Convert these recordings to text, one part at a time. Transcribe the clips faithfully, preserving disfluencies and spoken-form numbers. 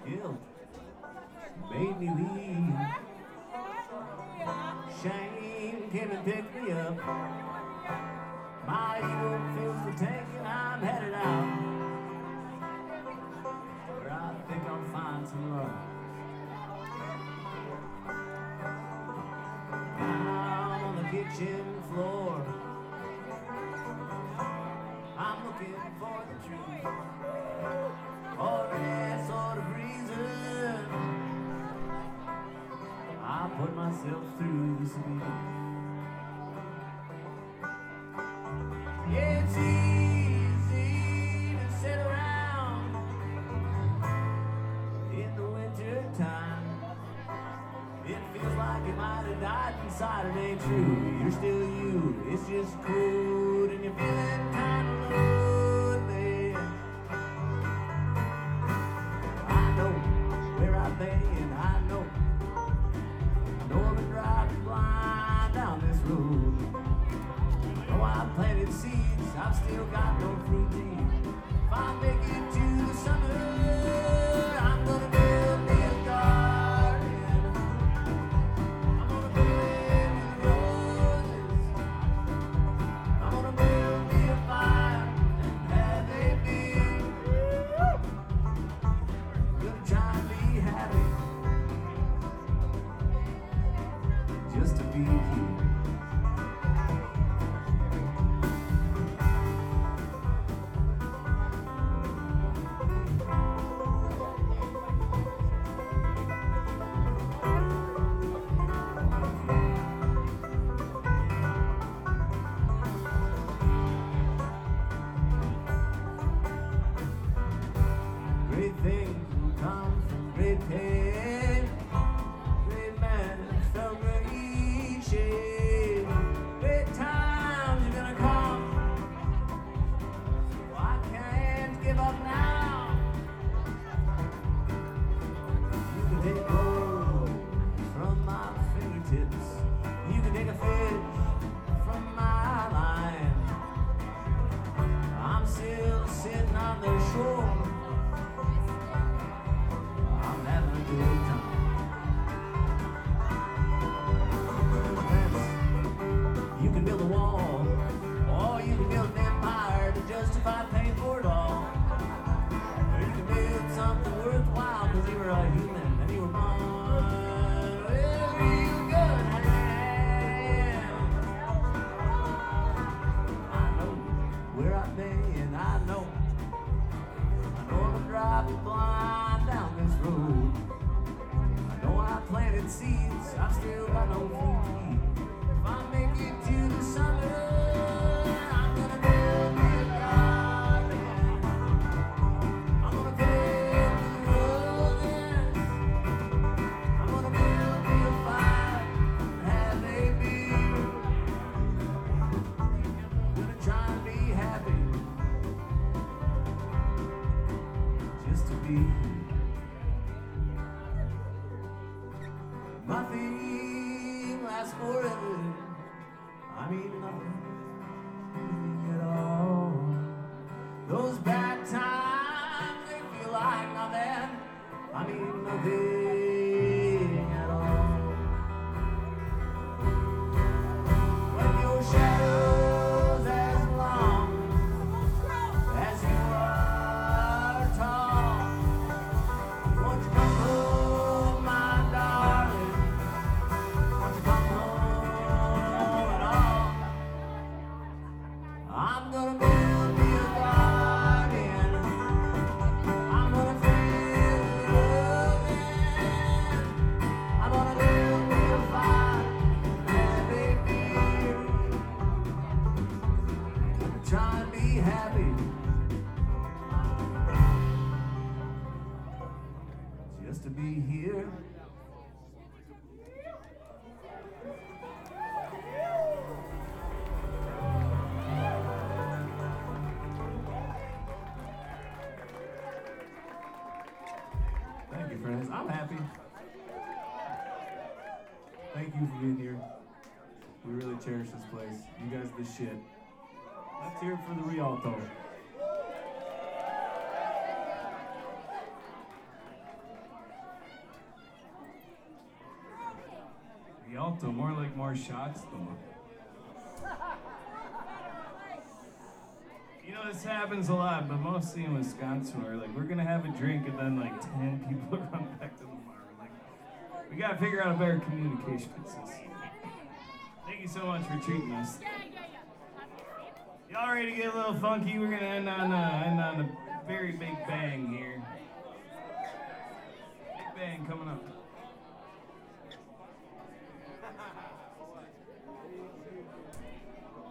Guilt made me leave. Shame came and picked me up. My ego fills the tank and I'm headed out, where I think I'll find some love. I'm on the kitchen floor. I'm looking for the truth, or that sort of reason I put myself through this week. It's easy to sit around in the winter time. It feels like you might have died inside. It ain't true. You're still you. It's just crude, and you're feeling kind of lonely. I know where I've been. I know. I know I've been driving blind down this road. Oh, I planted seeds, I've still got no fruit to eat. If I make it to the summer, I'm gonna build me a garden. I'm gonna play with roses. I'm gonna build me a fire and have a beer. I'm gonna try and be happy, just to be here. Great things will come from great pain. Great men felt great shame. Great times are gonna come, so I can't give up now. You can take gold from my fingertips. You can take a fish from my line. I'm still sitting on the shore. I'm having a good time. You can build a wall, or you can build an empire to justify paying for it all. Or you can build something worthwhile because you were a human and you were born with a real good hand. I know where I've been, I know. I know I'm driving blind down this road. I know I planted seeds, I've still got no fruit to eat. If I make it to the summer, I'm gonna build me a garden. I'm gonna build me roses. I'm gonna build me a fire and have a beer. I'm gonna try and be happy, just to be. Nothing lasts forever. I mean nothing at all. Those bad times, they feel like nothing. I mean nothing at all. When your shadow's as long as you are tall, won't you come home, my darling? Won't you come home at all? I'm gonna build me a garden. I'm gonna fill it in. I'm gonna build me a fire and have a beer. I'm gonna try and be happy, just to be here. Thank you, friends. I'm happy. Thank you for being here. We really cherish this place. You guys are the shit. Let's hear it for the Rialto. molto, more like more shots though. You know, this happens a lot, but mostly in Wisconsin, where like we're gonna have a drink and then like ten people run back to the bar. We're like, we gotta figure out a better communication system. Thank you so much for treating us. Y'all ready to get a little funky? We're gonna end on uh, end on a very big bang here. Big bang coming up.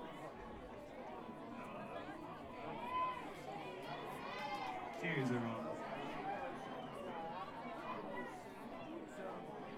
Cheers, everyone.